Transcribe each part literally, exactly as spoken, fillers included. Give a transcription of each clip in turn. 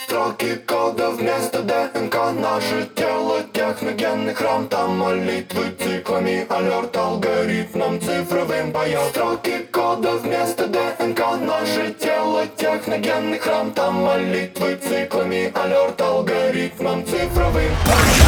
Строки кода вместо ДНК. Наше тело техногенный храм. Там молитвы циклами, алерт алгоритмом цифровым поет. Строки кода вместо ДНК. Наше тело техногенный храм. Там молитвы циклами, алерт алгоритмом цифровым поет.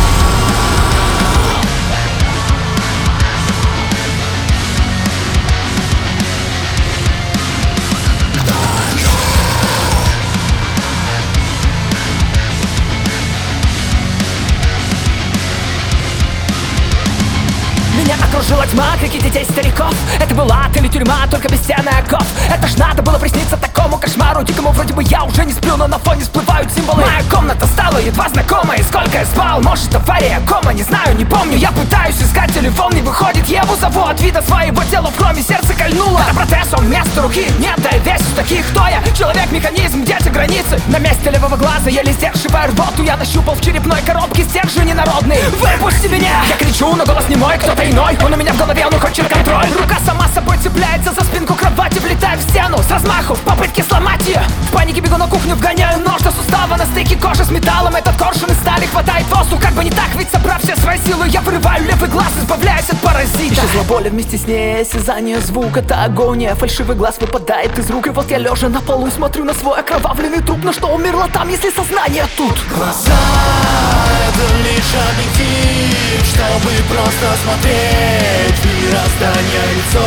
Меня окружила тьма, крики детей, стариков. Это была ад или тюрьма, только без стен и оков. Это ж надо было присниться такому кошмару дикому. Вроде бы я уже не сплю, но на фоне всплывают символы. Моя комната стала едва знакомой. Сколько я спал, может авария, кома, не знаю, не помню. Я пытаюсь искать телефон, не выходит. Еву зову от вида своего тела в хроме, сердце кольнуло. Это протез, он вместо руки, нет, да и весь из таких. Кто я? Человек-механизм, где те границы? На месте левого глаза еле сдерживаю рвоту. Я нащупал в черепной коробке стержень народный. Выпусти меня! Я кричу, но голос не мой, кто-то иной. Он у меня в голове, он хочет контроль. Рука сама собой цепляется за спинку кровати, влетая в стену с размаху в попытке сломать ее. В панике бегу на кухню, вгоняю нож до сустава на стыке кожи с металлом. Этот коршун из стали хватает воздух, как бы не так, ведь собрав все свои силы, я вырываю левый глаз, избавляюсь от паразита. Исчезла боль, вместе с ней осязание, звук, это агония. Фальшивый глаз выпадает из рук, и вот я лежа на полу смотрю на свой окровавленный труп. Но что умерло там, если сознание тут? Глаза — это лишь объектив, чтобы просто смотреть в мироздание лицо.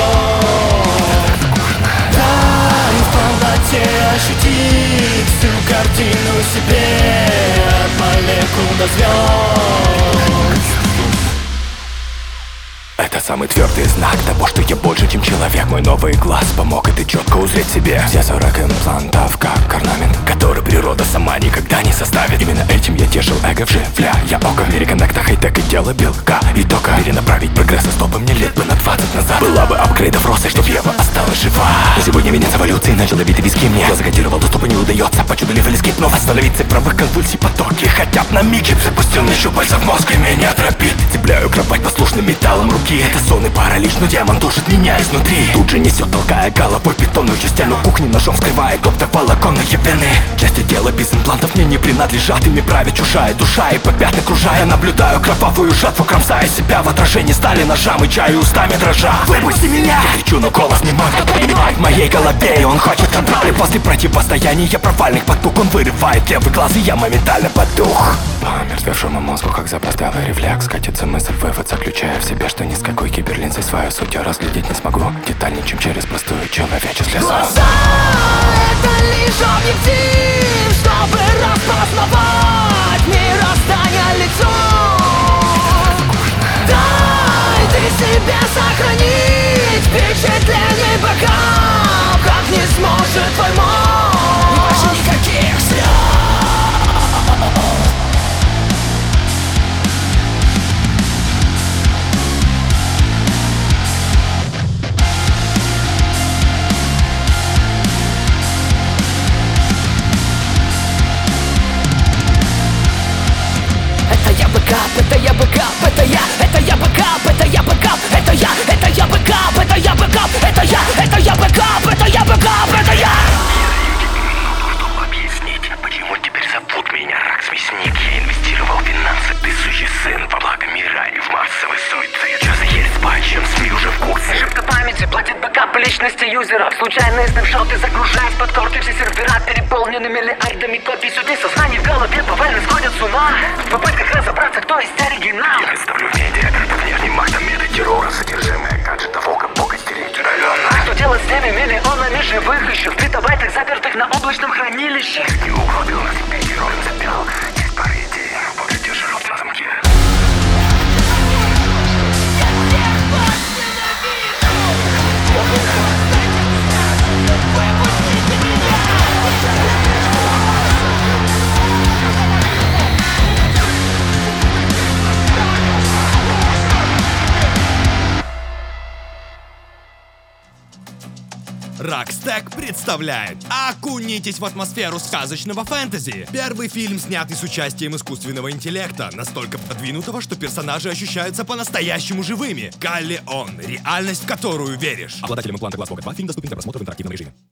Дай в полноте ощутить всю картину себе, от молекул до звезд. Это самый твердый знак того, что я больше, чем человек. Мой новый глаз помог это четко узреть себе. Все сорок имплантов, как орнамент, который природа сама никогда не составит. Именно этим я тешил эго, вживляя око. В мире коннекта, хай-тек и дело белка и тока. Перенаправить прогресса стопы мне лет бы на двадцать назад. Была бы апгрейдов роста, чтоб Ева осталась жива. Но сегодня венец эволюции начал давить виски мне. Я закодировал, доступа не удается, почудолив или скип. Но остановить цифровых конвульсий потоки хотя бы на миг. Запустил мне щупальца в мозг и меня тропит. Цепляю кровать послушным металлом руки. Это сон и паралич, но демон душит меня изнутри. Тут же несет, толкая головой бетонную стену кухни, ножом вскрывая оптоволоконные вены. Части тела без имплантов мне не принадлежат. Ими правит чужая душа, и по пятна кружая наблюдаю кровавую жатву, кромсая себя в отражении стали ножа, мычаю устами дрожа. Выпусти меня! Я кричу, но голос не мой, кто понимает в моей голове, и он хочет контроля. После противостояния провальных потуг он вырывает левый глаз, и я моментально потух. По омертвевшему мозгу, как запоздалый рефлекс, катится мысль, вывод, заключая в себе, что ни с какой киберлинзой свою суть я разглядеть не смогу детальнее, чем через простую человеческую слезу. Глаза — это лишь объектив, чтобы распознавать мироздание лицо. Дай ты себе сохранить впечатление богам, как не сможет твой мозг. И больше никаких слез. Это я бэкап, это я, это я бэкап, это я бэкап, это я, это я бэкап, это я бэкап, это я, это я бэкап, это я бэкап, это я. Чтобы объяснить, почему теперь зовут меня Ракс-мясник. Я инвестировал финансы, ты сущий сын, во благо мира и в массовый суицид. Что за херь с патчем, СМИ уже в курсе. Ошибка памяти платит бэкап личности юзеров. Случайные снапшоты загружая с подкорки. Все сервера переполнены миллиардами копий. Судей сознание в голове повально сходят с ума в попытках разобраться, кто есть оригинал. Я представлю медиа, это внешним актом метатеррора. Содержимое гаджетов, ока, бога стереть удаленно. А что делать с теми миллионами живых еще в петабайтах, запертых на облачном хранилище? Не угробил на себе героем запял. Есть пара идей, работать держу на замке. Ракстек представляет «Окунитесь в атмосферу сказочного фэнтези». Первый фильм, снятый с участием искусственного интеллекта, настолько продвинутого, что персонажи ощущаются по-настоящему живыми. Каллион. Реальность, в которую веришь. Обладателям импланта глаз Pocket два фильм доступен для просмотра в интерактивном режиме.